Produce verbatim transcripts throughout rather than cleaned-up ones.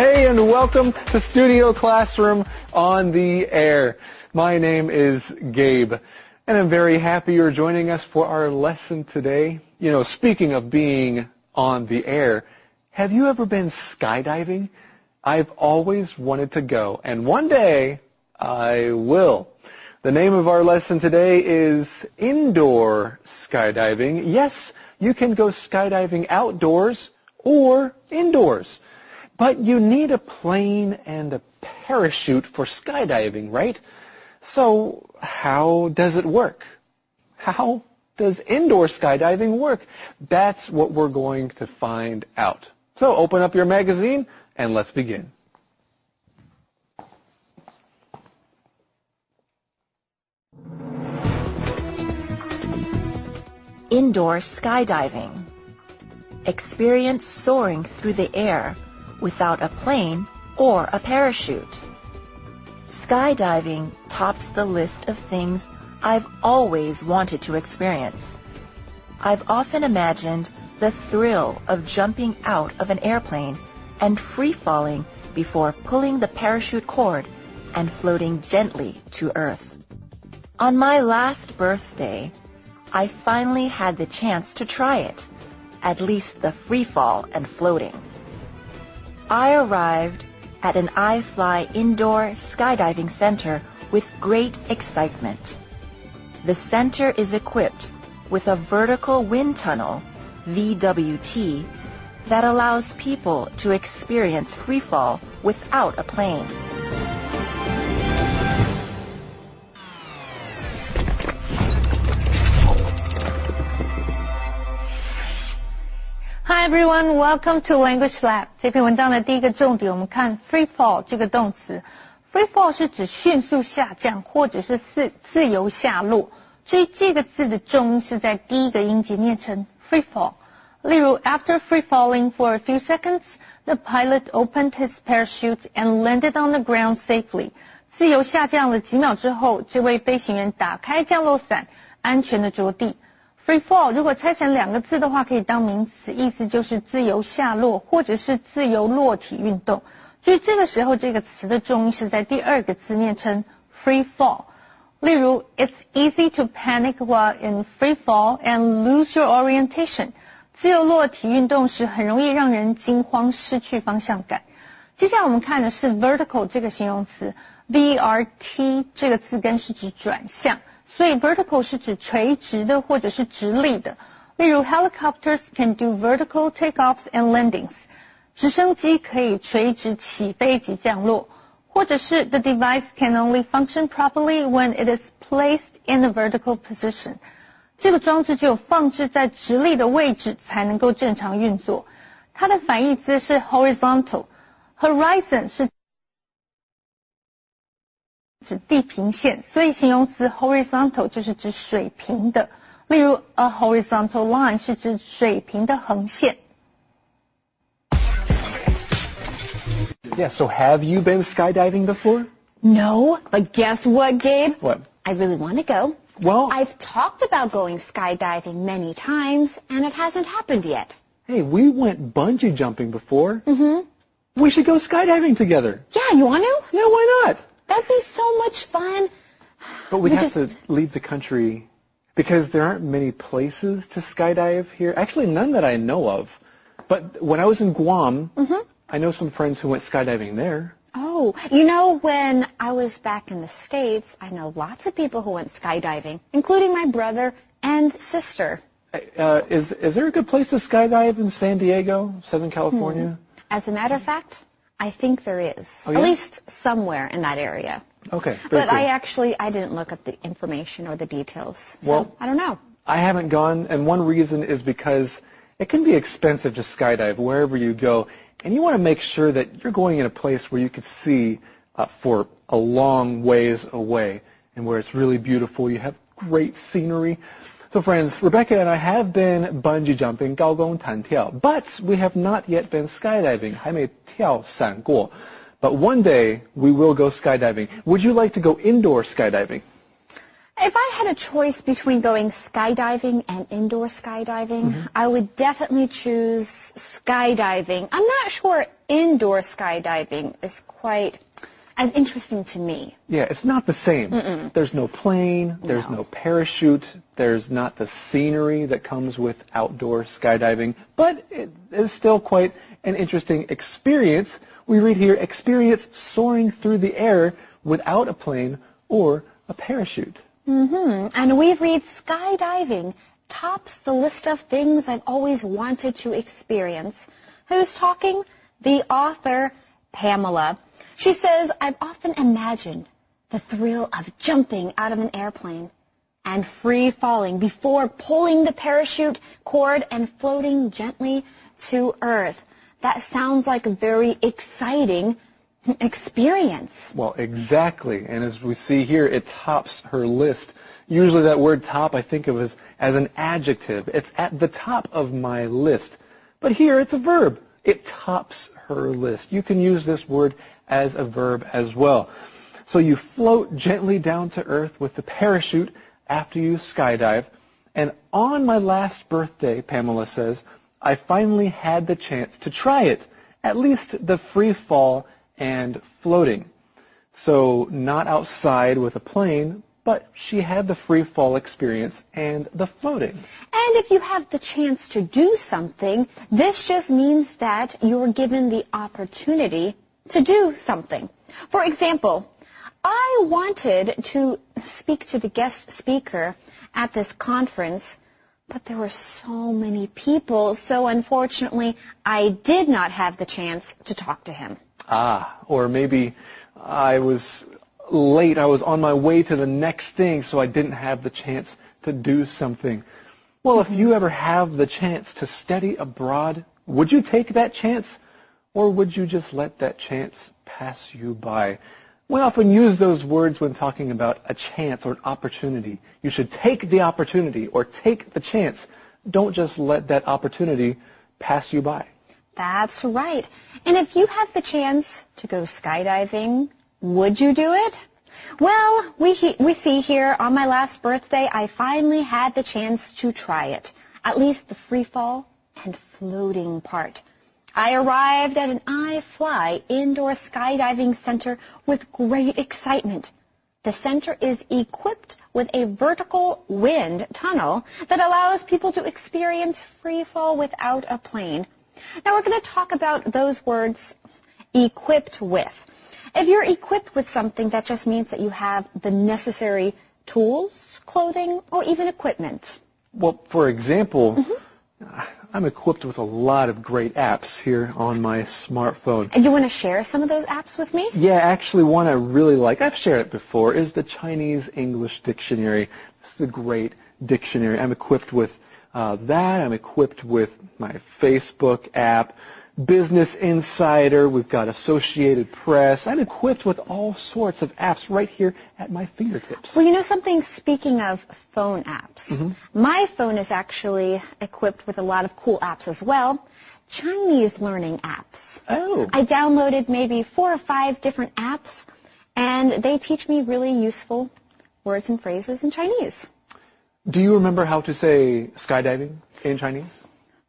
Hey, and welcome to Studio Classroom on the Air. My name is Gabe, and I'm very happy you're joining us for our lesson today. You know, speaking of being on the air, have you ever been skydiving? I've always wanted to go, and one day I will. The name of our lesson today is Indoor Skydiving. Yes, you can go skydiving outdoors or indoors. But you need a plane and a parachute for skydiving, right? So how does it work? How does indoor skydiving work? That's what we're going to find out. So open up your magazine and let's begin. Indoor skydiving. Experience soaring through the air without a plane or a parachute. Skydiving tops the list of things I've always wanted to experience. I've often imagined the thrill of jumping out of an airplane and free-falling before pulling the parachute cord and floating gently to Earth. On my last birthday, I finally had the chance to try it, at least the free fall and floating. I arrived at an iFly indoor skydiving center with great excitement. The center is equipped with a vertical wind tunnel, V W T, that allows people to experience free fall without a plane. Hi everyone, welcome to Language Lab. 这篇文章的第一个重点，我们看 free fall 这个动词。free fall 是指迅速下降或者是自自由下落。注意这个字的重音是在第一个音节，念成 free fall。例如 After free falling for a few seconds, the pilot opened his parachute and landed on the ground safely. 自由下降了几秒之后，这位飞行员打开降落伞，安全的着地。Free fall 如果拆成两个字的话，可以当名词，意思就是自由下落或者是自由落体运动。所以这个时候这个词的重音是在第二个字，念成 free fall。例如 It's easy to panic while in free fall and lose your orientation. 自由落体运动时很容易让人惊慌失去方向感。接下来我们看的是 vertical 这个形容词 V E R T 这个字根是指转向。所以 vertical 是指垂直的或者是直立的。例如 helicopters can do vertical takeoffs and landings. 直升机可以垂直起飞及降落。或者是 the device can only function properly when it is placed in a vertical position. 这个装置只有放置在直立的位置才能够正常运作。它的反义词是 horizontal. Horizon 是指地平线，所以形容词 horizontal 就是指水平的。例如 a horizontal line 是指水平的横线。 Yeah, so have you been skydiving before? No, but guess what, Gabe? What? I really want to go. Well, I've talked about going skydiving many times, and it hasn't happened yet. Hey, we went bungee jumping before. Mm-hmm. We should go skydiving together. Yeah, you want to? Yeah, why not? That'd be so much fun. But we'd we have just... to leave the country because there aren't many places to skydive here. Actually, none that I know of. But when I was in Guam, mm-hmm. I know some friends who went skydiving there. Oh, you know, when I was back in the States, I know lots of people who went skydiving, including my brother and sister. Uh, is is there a good place to skydive in San Diego, Southern California? Hmm. As a matter of fact, I think there is. Oh, yeah? At least somewhere in that area. Okay. But good. I actually, I didn't look up the information or the details. So Well, I don't know. I haven't gone, and one reason is because it can be expensive to skydive wherever you go, and you want to make sure that you're going in a place where you can see uh, for a long ways away and where it's really beautiful. You have great scenery. So friends, Rebecca and I have been bungee jumping, 高空弹跳, but we have not yet been skydiving, 还没跳伞过. But one day we will go skydiving. Would you like to go indoor skydiving? If I had a choice between going skydiving and indoor skydiving, mm-hmm. I would definitely choose skydiving. I'm not sure indoor skydiving is quite as interesting to me. Yeah, it's not the same. Mm-mm. There's no plane, there's no. no parachute, there's not the scenery that comes with outdoor skydiving, but it is still quite an interesting experience. We read here, experience soaring through the air without a plane or a parachute. Mm-hmm. And we read skydiving tops the list of things I've always wanted to experience. Who's talking? The author, Pamela. She says, I've often imagined the thrill of jumping out of an airplane and free falling before pulling the parachute cord and floating gently to earth. That sounds like a very exciting experience. Well, exactly. And as we see here, it tops her list. Usually that word top I think of as, as an adjective. It's at the top of my list. But here it's a verb. It tops her list. You can use this word as a verb as well. So you float gently down to earth with the parachute after you skydive. And on my last birthday, Pamela says, I finally had the chance to try it, at least the free fall and floating. So not outside with a plane, but she had the free fall experience and the floating. And if you have the chance to do something, this just means that you're given the opportunity to do something. For example, I wanted to speak to the guest speaker at this conference, but there were so many people, so unfortunately I did not have the chance to talk to him. Ah, or maybe I was late, I was on my way to the next thing, so I didn't have the chance to do something. Well, mm-hmm. if you ever have the chance to study abroad, would you take that chance, or would you just let that chance pass you by? We often use those words when talking about a chance or an opportunity. You should take the opportunity or take the chance. Don't just let that opportunity pass you by. That's right. And if you have the chance to go skydiving, would you do it? Well, we he- we see here on my last birthday, I finally had the chance to try it, at least the free fall and floating part. I arrived at an iFly indoor skydiving center with great excitement. The center is equipped with a vertical wind tunnel that allows people to experience free fall without a plane. Now we're going to talk about those words, equipped with. If you're equipped with something, that just means that you have the necessary tools, clothing, or even equipment. Well, for example, mm-hmm. I'm equipped with a lot of great apps here on my smartphone. And you want to share some of those apps with me? Yeah, actually one I really like, I've shared it before, is the Chinese English Dictionary. This is a great dictionary. I'm equipped with uh, that. I'm equipped with my Facebook app, Business Insider. We've got Associated Press. I'm equipped with all sorts of apps right here at my fingertips. Well, you know something, speaking of phone apps, mm-hmm. my phone is actually equipped with a lot of cool apps as well. Chinese learning apps. Oh. I downloaded maybe four or five different apps, and they teach me really useful words and phrases in Chinese. Do you remember how to say skydiving in Chinese?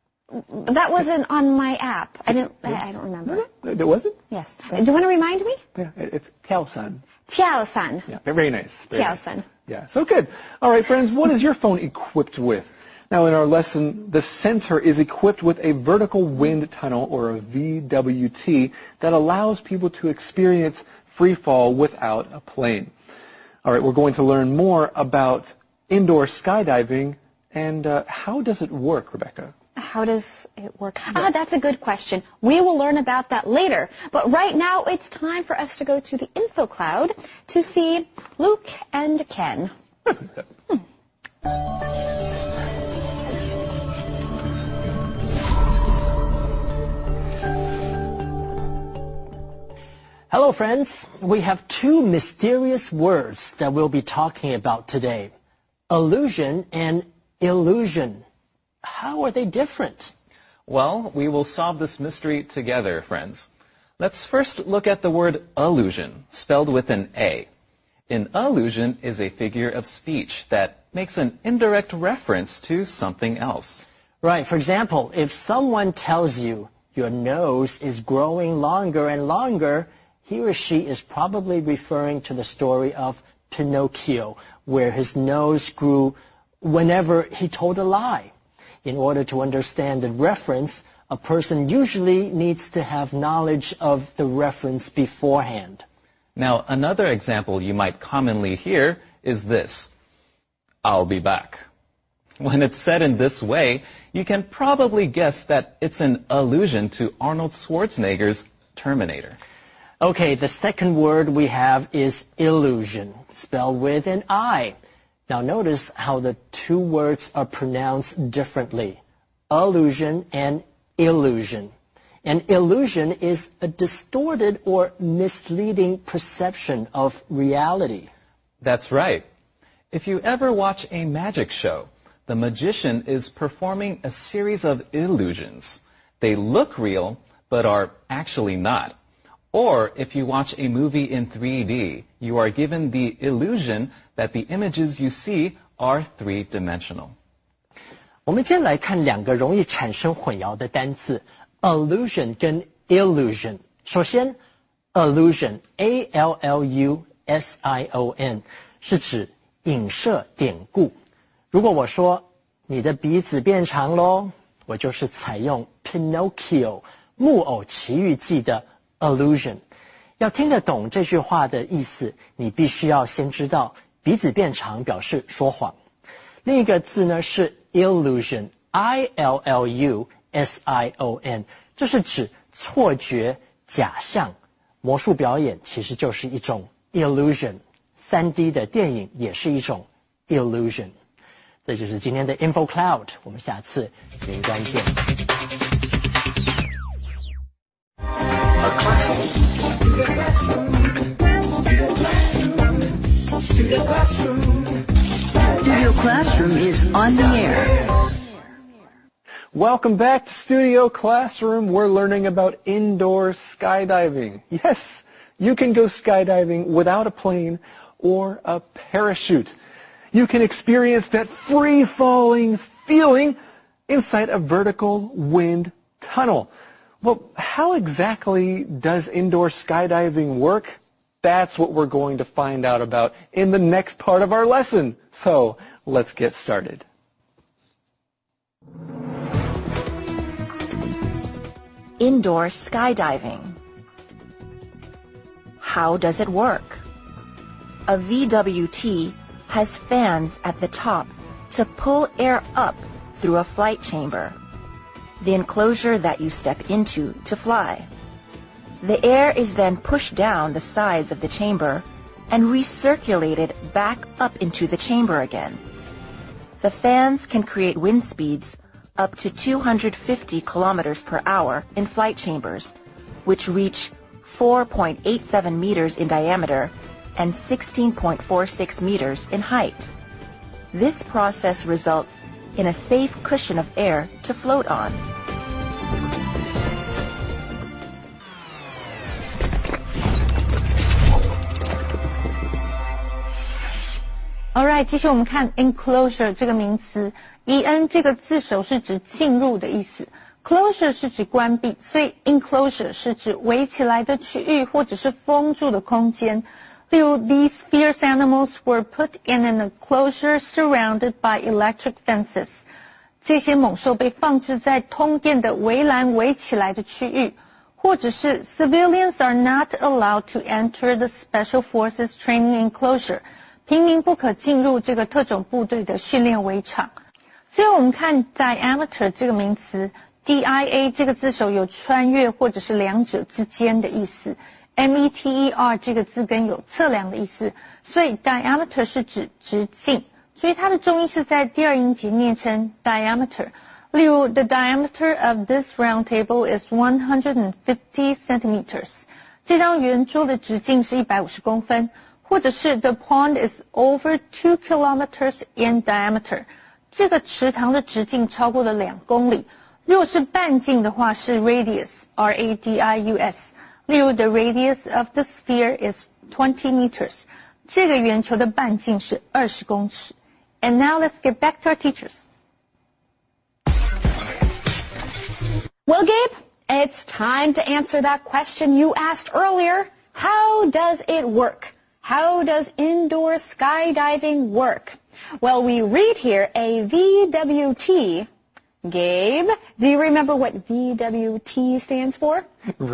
That wasn't on my app. I didn't. I, I don't remember. No, no, it wasn't? Yes. Do you want to remind me? Yeah, it's Tiaosan. Tiaosan. Yeah, very nice. Very Tiaosan. Nice. Yeah, so good. All right, friends, what is your phone equipped with? Now, in our lesson, the center is equipped with a vertical wind tunnel, or a V W T, that allows people to experience free fall without a plane. All right, we're going to learn more about indoor skydiving, and uh, how does it work, Rebecca? How does it work? Ah, that's a good question. We will learn about that later. But right now, it's time for us to go to the info cloud to see Luke and Ken. hmm. Hello, friends. We have two mysterious words that we'll be talking about today. Illusion and illusion. How are they different? Well, we will solve this mystery together, friends. Let's first look at the word illusion, spelled with an A. An allusion is a figure of speech that makes an indirect reference to something else. Right. For example, if someone tells you your nose is growing longer and longer, he or she is probably referring to the story of Pinocchio, where his nose grew whenever he told a lie. In order to understand the reference, a person usually needs to have knowledge of the reference beforehand. Now, another example you might commonly hear is this: I'll be back. When it's said in this way, you can probably guess that it's an allusion to Arnold Schwarzenegger's Terminator. Okay, the second word we have is illusion, spelled with an I. Now notice how the two words are pronounced differently: allusion and illusion. An illusion is a distorted or misleading perception of reality. That's right. If you ever watch a magic show, the magician is performing a series of illusions. They look real, but are actually not. Or if you watch a movie in three D, you are given the illusion that the images you see are three-dimensional. 我们今天来看两个容易产生混淆的单字 allusion 跟 illusion. 首先 allusion A L L U S I O N 是指影射典故。如果我说你的鼻子变长咯，我就是采用 Pinocchio 木偶奇遇记的 allusion. 要听得懂这句话的意思，你必须要先知道鼻子变长表示说谎。另一个字呢是 illusion I L L U S I O N 这是指错觉假象。魔术表演其实就是一种 illusion， 三 D 的电影也是一种 illusion。这就是今天的 Info Cloud， 我们下次云端见。 Studio Classroom is on the air. Welcome back to Studio Classroom. We're learning about indoor skydiving. Yes, you can go skydiving without a plane or a parachute. You can experience that free-falling feeling inside a vertical wind tunnel. Well, how exactly does indoor skydiving work? That's what we're going to find out about in the next part of our lesson. So, let's get started. Indoor skydiving. How does it work? A V W T has fans at the top to pull air up through a flight chamber, the enclosure that you step into to fly. The air is then pushed down the sides of the chamber and recirculated back up into the chamber again. The fans can create wind speeds up to two hundred fifty kilometers per hour in flight chambers, which reach four point eight seven meters in diameter and sixteen point four six meters in height. This process results in a safe cushion of air to float on. Alright， 继续我们看 enclosure 这个名词 ，E N 这个字首是指进入的意思 ，closure 是指关闭，所以 enclosure 是指围起来的区域或者是封住的空间。例如 ，these fierce animals were put in an enclosure surrounded by electric fences。这些猛兽被放置在通电的围栏围起来的区域，或者是 civilians are not allowed to enter the special forces training enclosure。平民不可进入这个特种部队的训练围场。所以我们看 diameter 这个名词 ，D I A 这个字首有穿越或者是两者之间的意思 ，M E T E R 这个字根有测量的意思，所以 diameter 是指直径，所以它的重音是在第二音节念成 diameter。例如 ，the diameter of this round table is one hundred fifty centimeters。这张圆桌的直径是一百五十公分。或者是 the pond is over two kilometers in diameter， 这个池塘的直径超过了两公里。如果是半径的话是 radius R A D I U S， 例如 the radius of the sphere is twenty meters， 这个圆球的半径是二十公尺。And now let's get back to our teachers. Well, Gabe, it's time to answer that question you asked earlier. How does it work? How does indoor skydiving work? Well, we read here a V W T. Gabe, do you remember what V W T stands for?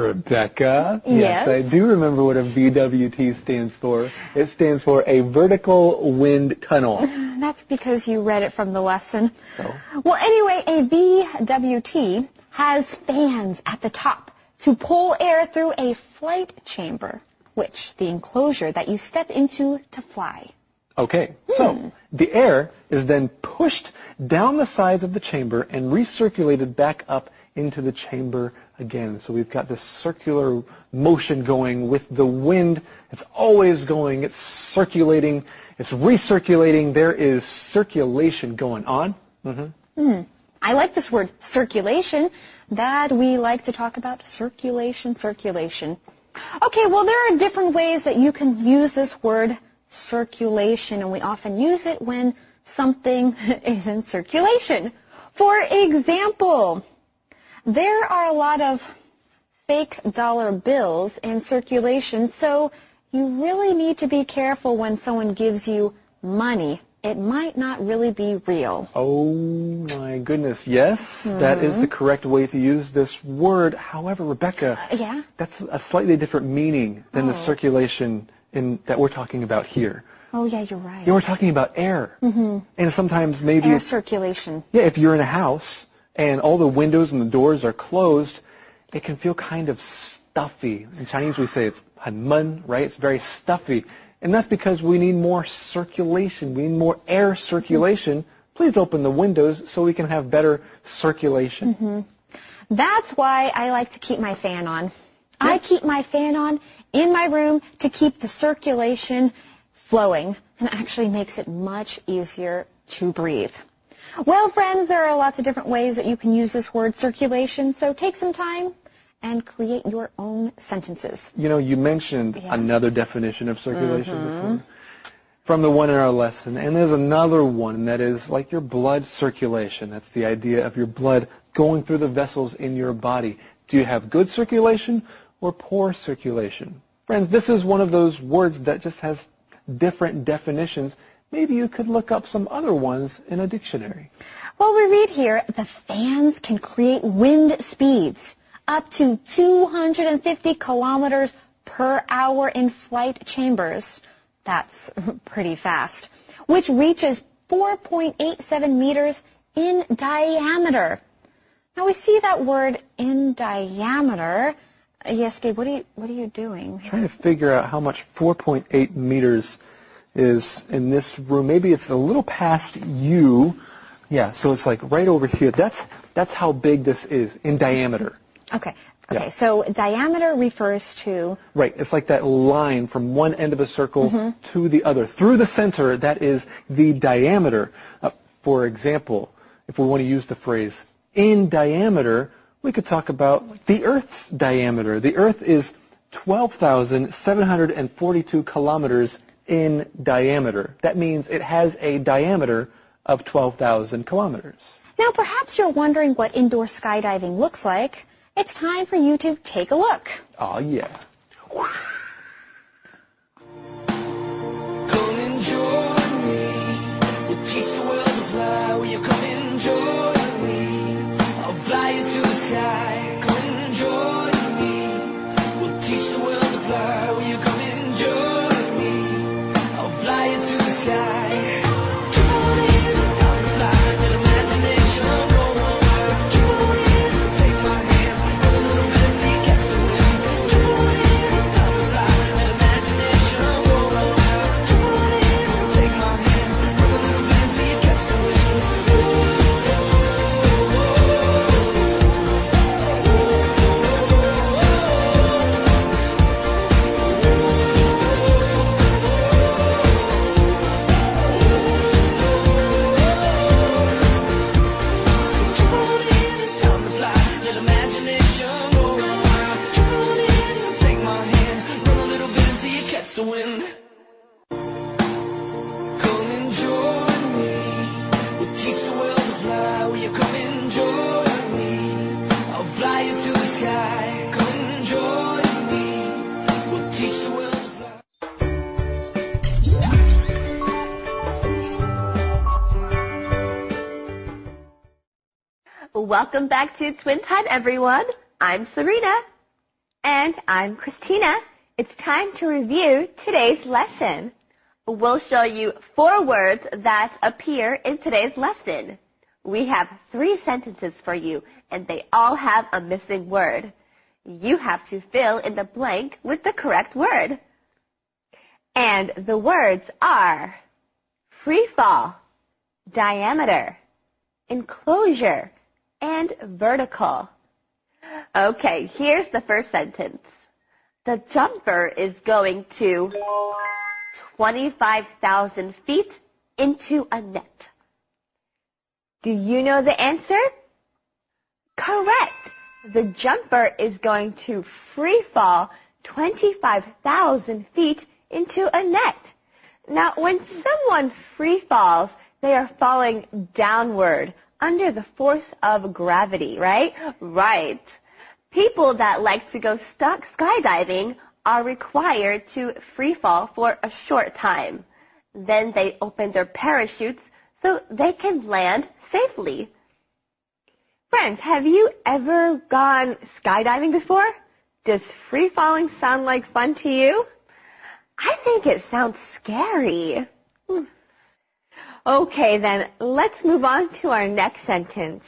Rebecca? Yes. Yes, I do remember what a V W T stands for. It stands for a vertical wind tunnel. That's because you read it from the lesson. Oh. Well, anyway, a V W T has fans at the top to pull air through a flight chamber, which the enclosure that you step into to fly. Okay, so the air is then pushed down the sides of the chamber and recirculated back up into the chamber again. So we've got this circular motion going with the wind. It's always going. It's circulating. It's recirculating. There is circulation going on. Mm-hmm. Mm. I like this word, circulation. That we like to talk about circulation, circulation. Okay, well, there are different ways that you can use this word circulation, and we often use it when something is in circulation. For example, there are a lot of fake dollar bills in circulation, so you really need to be careful when someone gives you money. It might not really be real. Oh my goodness, yes, mm-hmm. That is the correct way to use this word. However, Rebecca, uh, yeah? That's a slightly different meaning than oh. the circulation in, that we're talking about here. Oh, yeah, you're right. Yeah, we're talking about air. Mm-hmm. And sometimes maybe... Air circulation. Yeah, if you're in a house and all the windows and the doors are closed, it can feel kind of stuffy. In Chinese we say it's 很闷, right? It's very stuffy. And that's because we need more circulation. We need more air circulation. Please open the windows so we can have better circulation. Mm-hmm. That's why I like to keep my fan on. Yeah. I keep my fan on in my room to keep the circulation flowing, and actually makes it much easier to breathe. Well, friends, there are lots of different ways that you can use this word circulation, so take some time and create your own sentences. You know, you mentioned yeah. another definition of circulation mm-hmm. before from the one in our lesson, and there's another one that is like your blood circulation. That's the idea of your blood going through the vessels in your body. Do you have good circulation or poor circulation? Friends, this is one of those words that just has different definitions. Maybe you could look up some other ones in a dictionary. Well, we read here, the fans can create wind speeds up to two hundred fifty kilometers per hour in flight chambers. That's pretty fast. Which reaches four point eight seven meters in diameter. Now we see that word in diameter. Uh, yes, Gabe, what are you, what are you doing? I'm trying to figure out how much four point eight meters is in this room. Maybe it's a little past you. Yeah, so it's like right over here. That's that's how big this is in diameter. Okay. Okay, Yeah. So diameter refers to... Right, it's like that line from one end of a circle mm-hmm. to the other. Through the center, that is the diameter. Uh, for example, if we want to use the phrase in diameter, we could talk about the Earth's diameter. The Earth is twelve thousand seven hundred forty-two kilometers in diameter. That means it has a diameter of twelve thousand kilometers. Now, perhaps you're wondering what indoor skydiving looks like. It's time for you to take a look. Oh, yeah. Come and join me. We'll teach the world to fly. Will you come and join me? I'll fly you to the sky. Come and join me. We'll teach the world to fly. Will you come and join me? I'll fly you to the sky. Welcome back to Twin Time, everyone. I'm Serena. And I'm Christina. It's time to review today's lesson. We'll show you four words that appear in today's lesson. We have three sentences for you, and they all have a missing word. You have to fill in the blank with the correct word. And the words are free fall, diameter, enclosure, and vertical. Okay, here's the first sentence. The jumper is going to twenty-five thousand feet into a net. Do you know the answer? Correct. The jumper is going to free fall twenty-five thousand feet into a net. Now, when someone free falls, they are falling downward under the force of gravity, right? Right. People that like to go stuck skydiving are required to free fall for a short time. Then they open their parachutes so they can land safely. Friends, have you ever gone skydiving before? Does free falling sound like fun to you? I think it sounds scary. Hmm. Okay, then let's move on to our next sentence.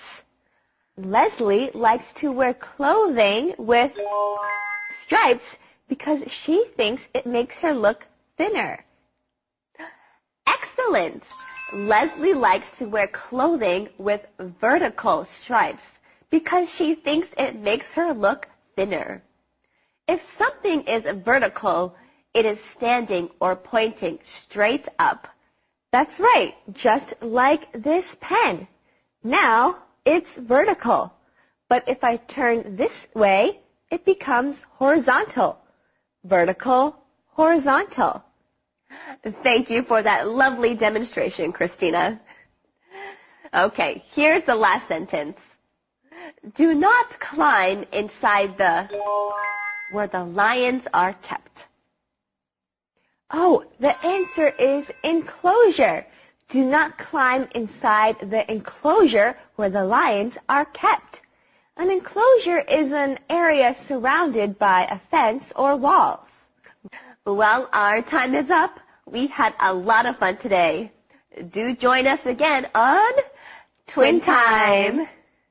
Leslie likes to wear clothing with stripes because she thinks it makes her look thinner. Excellent! Leslie likes to wear clothing with vertical stripes because she thinks it makes her look thinner. If something is vertical, it is standing or pointing straight up. That's right, just like this pen. Now it's vertical, but if I turn this way, it becomes horizontal. Vertical, horizontal. Thank you for that lovely demonstration, Christina. Okay, here's the last sentence. Do not climb inside the where the lions are kept. Oh, the answer is enclosure. Do not climb inside the enclosure where the lions are kept. An enclosure is an area surrounded by a fence or walls. Well, our time is up. We had a lot of fun today. Do join us again on Twin Time.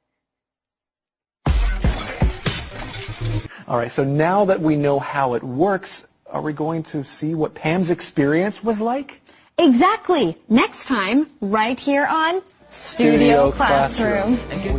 All right, so now that we know how it works, are we going to see what Pam's experience was like? Exactly. Next time, right here on Studio Classroom.